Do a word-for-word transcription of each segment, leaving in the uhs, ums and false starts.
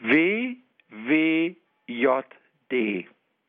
W W J D.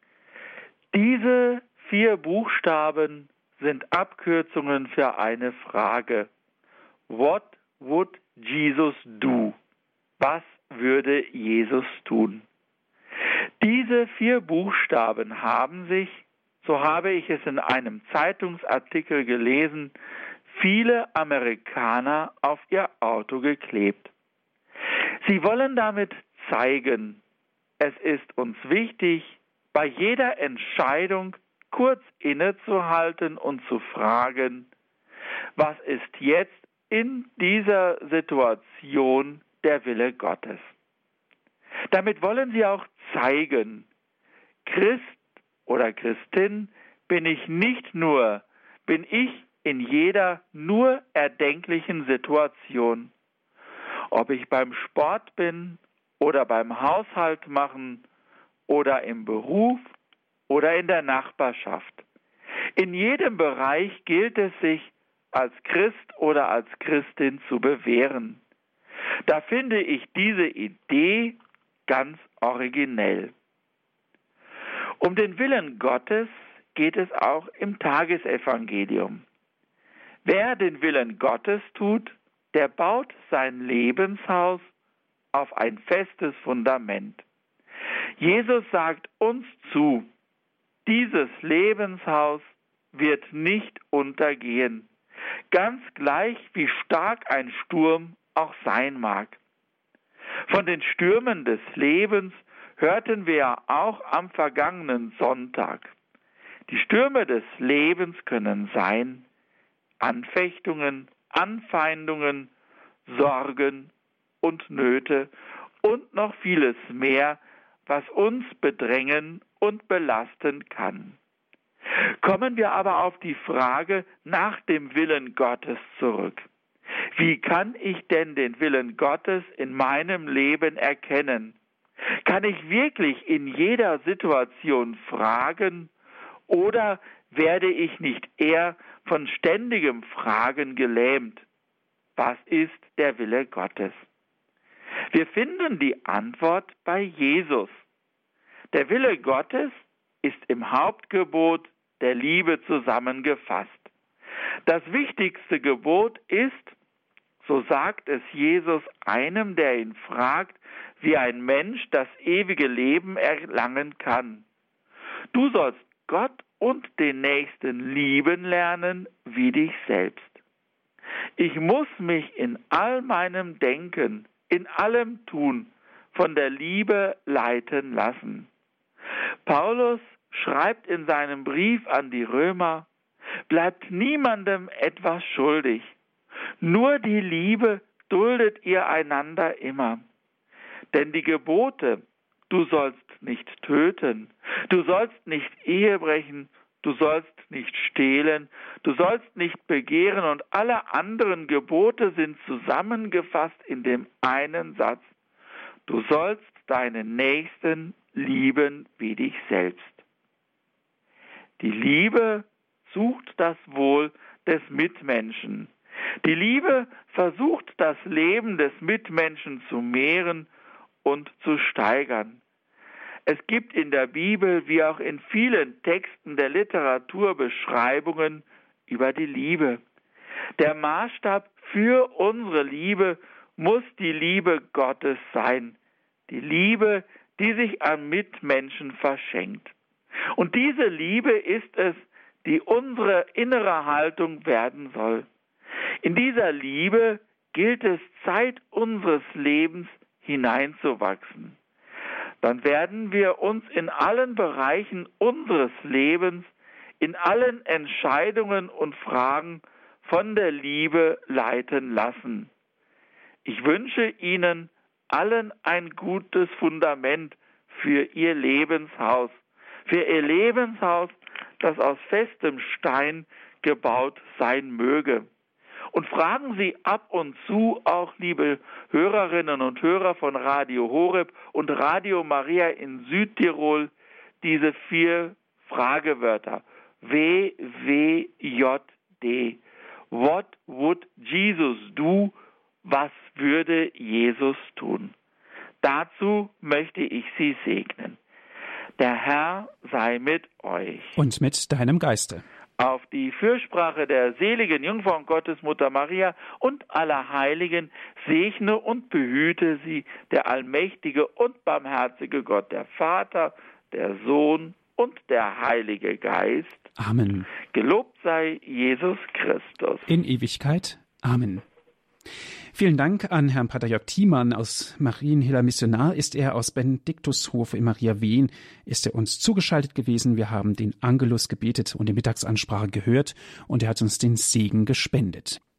Diese vier Buchstaben sind Abkürzungen für eine Frage. What would Jesus do? Was würde Jesus tun? Diese vier Buchstaben haben sich, so habe ich es in einem Zeitungsartikel gelesen, viele Amerikaner auf ihr Auto geklebt. Sie wollen damit zeigen, es ist uns wichtig, bei jeder Entscheidung kurz innezuhalten und zu fragen, was ist jetzt in dieser Situation der Wille Gottes? Damit wollen sie auch zeigen, Christ oder Christin bin ich nicht nur, bin ich in jeder nur erdenklichen Situation. Ob ich beim Sport bin oder beim Haushalt machen oder im Beruf oder in der Nachbarschaft. In jedem Bereich gilt es sich, als Christ oder als Christin zu bewähren. Da finde ich diese Idee ganz originell. Um den Willen Gottes geht es auch im Tagesevangelium. Wer den Willen Gottes tut, der baut sein Lebenshaus auf ein festes Fundament. Jesus sagt uns zu, dieses Lebenshaus wird nicht untergehen, ganz gleich wie stark ein Sturm auch sein mag. Von den Stürmen des Lebens hörten wir auch am vergangenen Sonntag. Die Stürme des Lebens können sein Anfechtungen, Anfeindungen, Sorgen und Nöte und noch vieles mehr, was uns bedrängen und belasten kann. Kommen wir aber auf die Frage nach dem Willen Gottes zurück. Wie kann ich denn den Willen Gottes in meinem Leben erkennen? Kann ich wirklich in jeder Situation fragen oder werde ich nicht eher von ständigem Fragen gelähmt? Was ist der Wille Gottes? Wir finden die Antwort bei Jesus. Der Wille Gottes ist im Hauptgebot der Liebe zusammengefasst. Das wichtigste Gebot ist, so sagt es Jesus einem, der ihn fragt, wie ein Mensch das ewige Leben erlangen kann. Du sollst Gott und den Nächsten lieben lernen wie dich selbst. Ich muss mich in all meinem Denken, in allem Tun von der Liebe leiten lassen. Paulus schreibt in seinem Brief an die Römer, bleibt niemandem etwas schuldig. Nur die Liebe duldet ihr einander immer. Denn die Gebote, du sollst nicht töten, du sollst nicht Ehe brechen, du sollst nicht stehlen, du sollst nicht begehren und alle anderen Gebote sind zusammengefasst in dem einen Satz. Du sollst deinen Nächsten lieben wie dich selbst. Die Liebe sucht das Wohl des Mitmenschen. Die Liebe versucht, das Leben des Mitmenschen zu mehren und zu steigern. Es gibt in der Bibel wie auch in vielen Texten der Literatur Beschreibungen über die Liebe. Der Maßstab für unsere Liebe muss die Liebe Gottes sein. Die Liebe, die sich an Mitmenschen verschenkt. Und diese Liebe ist es, die unsere innere Haltung werden soll. In dieser Liebe gilt es, Zeit unseres Lebens hineinzuwachsen. Dann werden wir uns in allen Bereichen unseres Lebens, in allen Entscheidungen und Fragen von der Liebe leiten lassen. Ich wünsche Ihnen allen ein gutes Fundament für Ihr Lebenshaus, für Ihr Lebenshaus, das aus festem Stein gebaut sein möge. Und fragen Sie ab und zu auch, liebe Hörerinnen und Hörer von Radio Horeb und Radio Maria in Südtirol, diese vier Fragewörter. W W J D. What would Jesus do? Was würde Jesus tun? Dazu möchte ich Sie segnen. Der Herr sei mit euch. Und mit deinem Geiste. Auf die Fürsprache der seligen Jungfrau und Gottesmutter Maria und aller Heiligen segne und behüte sie der allmächtige und barmherzige Gott, der Vater, der Sohn und der Heilige Geist. Amen. Gelobt sei Jesus Christus. In Ewigkeit. Amen. Vielen Dank an Herrn Pater Jörg Thiemann aus Marienhiller Missionar. Ist er aus Benediktushof in Maria Wien, ist er uns zugeschaltet gewesen. Wir haben den Angelus gebetet und die Mittagsansprache gehört und er hat uns den Segen gespendet.